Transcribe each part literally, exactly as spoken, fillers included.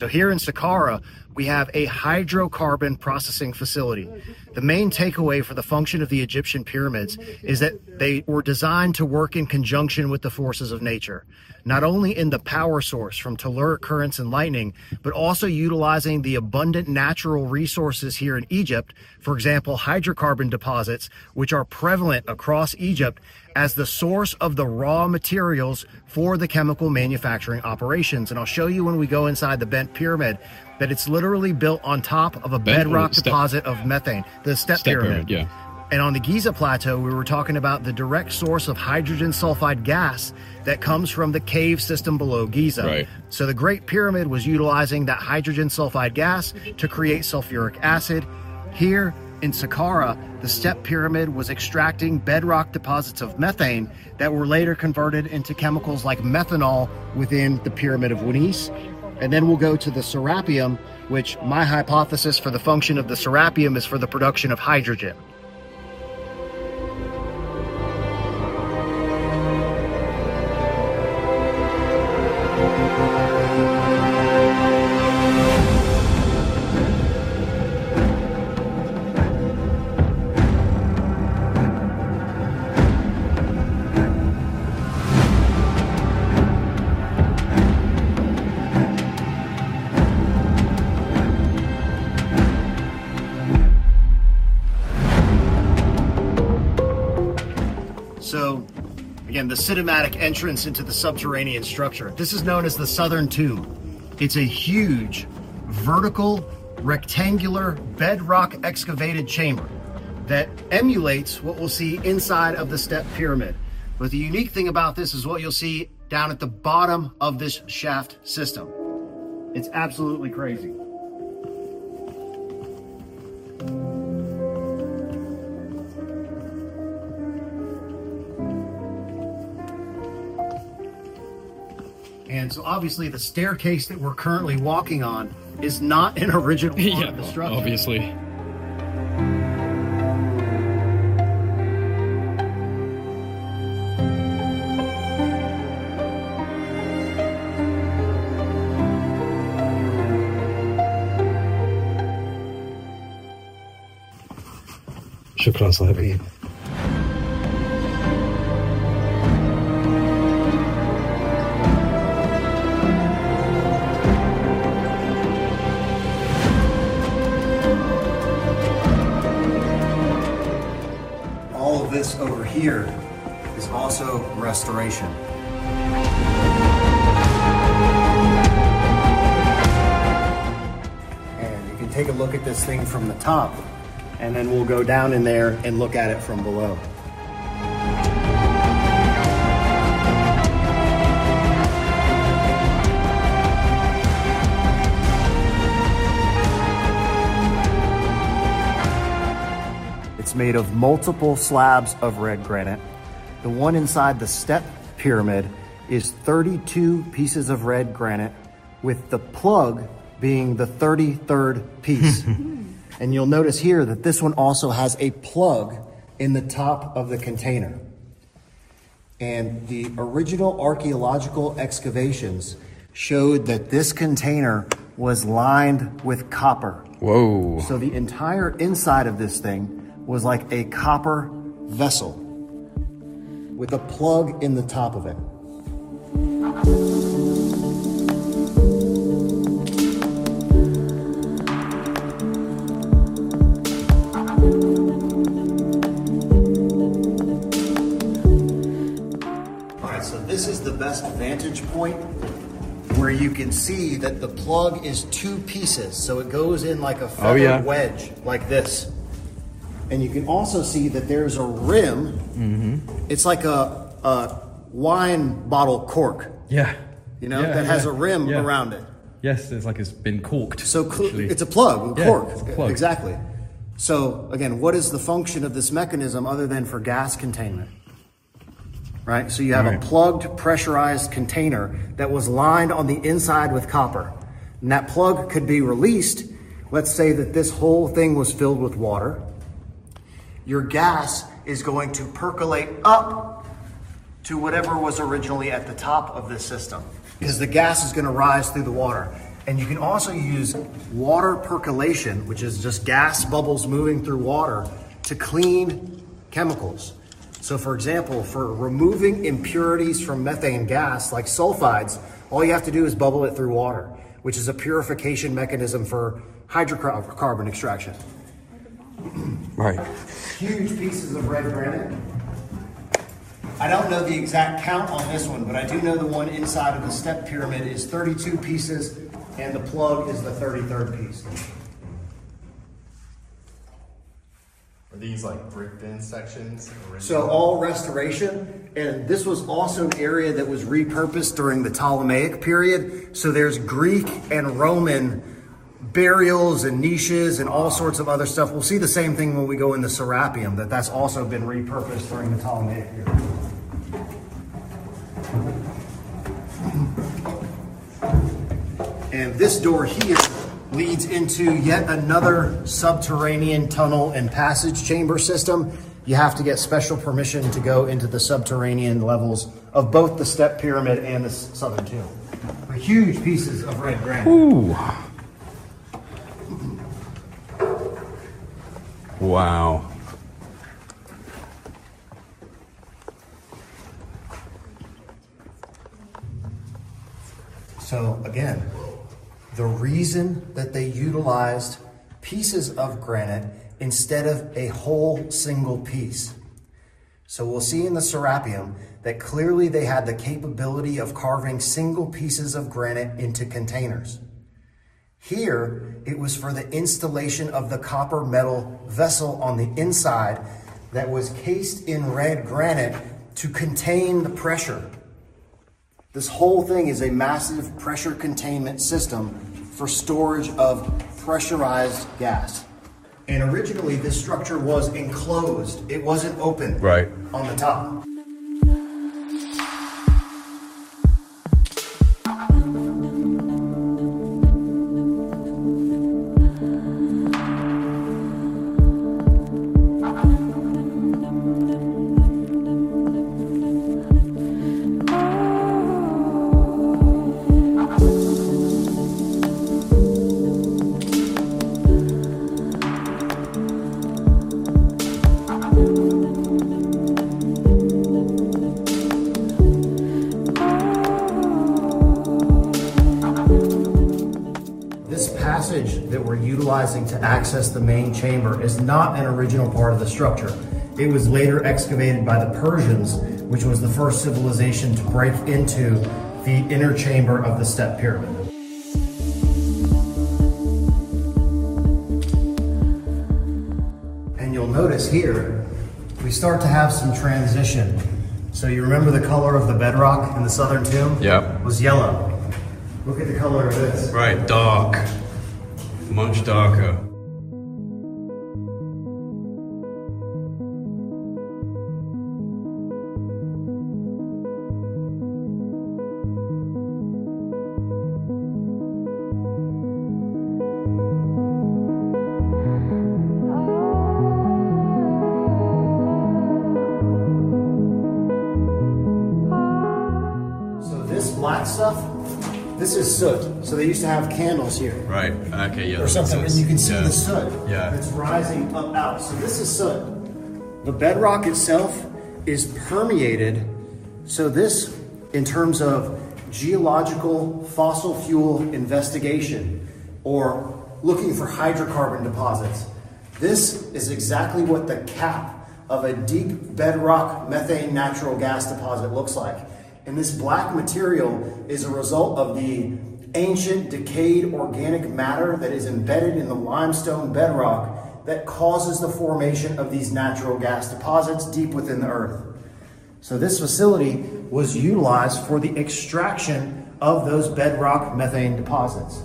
So here in Saqqara, we have a hydrocarbon processing facility. The main takeaway for the function of the Egyptian pyramids is that they were designed to work in conjunction with the forces of nature, not only in the power source from telluric currents and lightning, but also utilizing the abundant natural resources here in Egypt, for example, hydrocarbon deposits, which are prevalent across Egypt as the source of the raw materials for the chemical manufacturing operations. And I'll show you when we go inside the Bent Pyramid that it's literally built on top of a Bent bedrock step, deposit of methane, the Step, step Pyramid. pyramid. Yeah. And on the Giza Plateau, we were talking about the direct source of hydrogen sulfide gas that comes from the cave system below Giza. Right. So the Great Pyramid was utilizing that hydrogen sulfide gas to create sulfuric acid. Here in Saqqara, the Step Pyramid was extracting bedrock deposits of methane that were later converted into chemicals like methanol within the Pyramid of Wunis. And then we'll go to the Serapeum, which my hypothesis for the function of the Serapeum is for the production of hydrogen. So, again, the cinematic entrance into the subterranean structure. This is known as the Southern Tomb. It's a huge, vertical, rectangular, bedrock excavated chamber that emulates what we'll see inside of the Step Pyramid. But the unique thing about this is what you'll see down at the bottom of this shaft system. It's absolutely crazy. And so obviously the staircase that we're currently walking on is not an original part Yeah, of the structure. obviously. شكرا صاحبي. All of this over here is also restoration. And you can take a look at this thing from the top, and then we'll go down in there and look at it from below. It's made of multiple slabs of red granite. The one inside the Step Pyramid is thirty-two pieces of red granite, with the plug being the thirty-third piece. And you'll notice here that this one also has a plug in the top of the container. And the original archaeological excavations showed that this container was lined with copper. Whoa. So the entire inside of this thing was like a copper vessel with a plug in the top of it. All right, so this is the best vantage point where you can see that the plug is two pieces. So it goes in like a feather Oh, yeah. wedge like this. And you can also see that there's a rim. Mm-hmm. It's like a, a wine bottle cork, Yeah. you know, Yeah, that has yeah, a rim yeah. around it. Yes, it's like it's been corked. So cl- actually. it's a plug, a Yeah, cork. it's a plug. Exactly. So again, what is the function of this mechanism other than for gas containment? Right? So you have Right. a plugged, pressurized container that was lined on the inside with copper. And that plug could be released. Let's say that this whole thing was filled with water. Your gas is going to percolate up to whatever was originally at the top of this system, because the gas is going to rise through the water. And you can also use water percolation, which is just gas bubbles moving through water, to clean chemicals. So for example, for removing impurities from methane gas, like sulfides, all you have to do is bubble it through water, which is a purification mechanism for hydrocarbon extraction. Right. Huge pieces of red granite. I don't know the exact count on this one, but I do know the one inside of the step pyramid is thirty-two pieces, and the plug is the thirty-third piece. Are these like bricked in sections? So all restoration, and this was also an area that was repurposed during the Ptolemaic period. So there's Greek and Roman burials and niches and all sorts of other stuff. We'll see the same thing when we go in the Serapeum, that that's also been repurposed during the Ptolemaic period. And this door here leads into yet another subterranean tunnel and passage chamber system. You have to get special permission to go into the subterranean levels of both the step pyramid and the southern tomb. But huge pieces of red granite. Ooh. Wow. So again, the reason that they utilized pieces of granite instead of a whole single piece. So we'll see in the Serapeum that clearly they had the capability of carving single pieces of granite into containers. Here, it was for the installation of the copper metal vessel on the inside that was cased in red granite to contain the pressure. This whole thing is a massive pressure containment system for storage of pressurized gas. And originally this structure was enclosed. It wasn't open Right. on the top. That we're utilizing to access the main chamber is not an original part of the structure. It was later excavated by the Persians, which was the first civilization to break into the inner chamber of the step pyramid. And you'll notice here, we start to have some transition. So you remember the color of the bedrock in the southern tomb? Yep. Was yellow. Look at the color of this. Right, dark. Much darker. So this black stuff, this is soot. So they used to have candles here. Right, okay, yeah. Or something, and you can see yeah. the soot Yeah. that's rising up out. So this is soot. The bedrock itself is permeated. So this, in terms of geological fossil fuel investigation or looking for hydrocarbon deposits, this is exactly what the cap of a deep bedrock methane natural gas deposit looks like. And this black material is a result of the ancient decayed organic matter that is embedded in the limestone bedrock that causes the formation of these natural gas deposits deep within the earth. So this facility was utilized for the extraction of those bedrock methane deposits.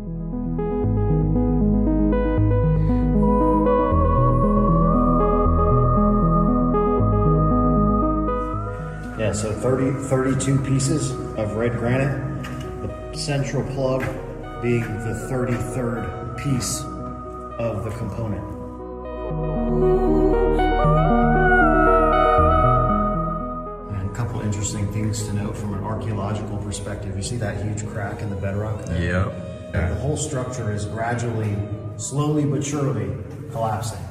Yeah, so thirty, thirty-two pieces of red granite, the central plug being the thirty-third piece of the component. And a couple interesting things to note from an archaeological perspective. You see that huge crack in the bedrock there? Yep. The whole structure is gradually, slowly but surely collapsing.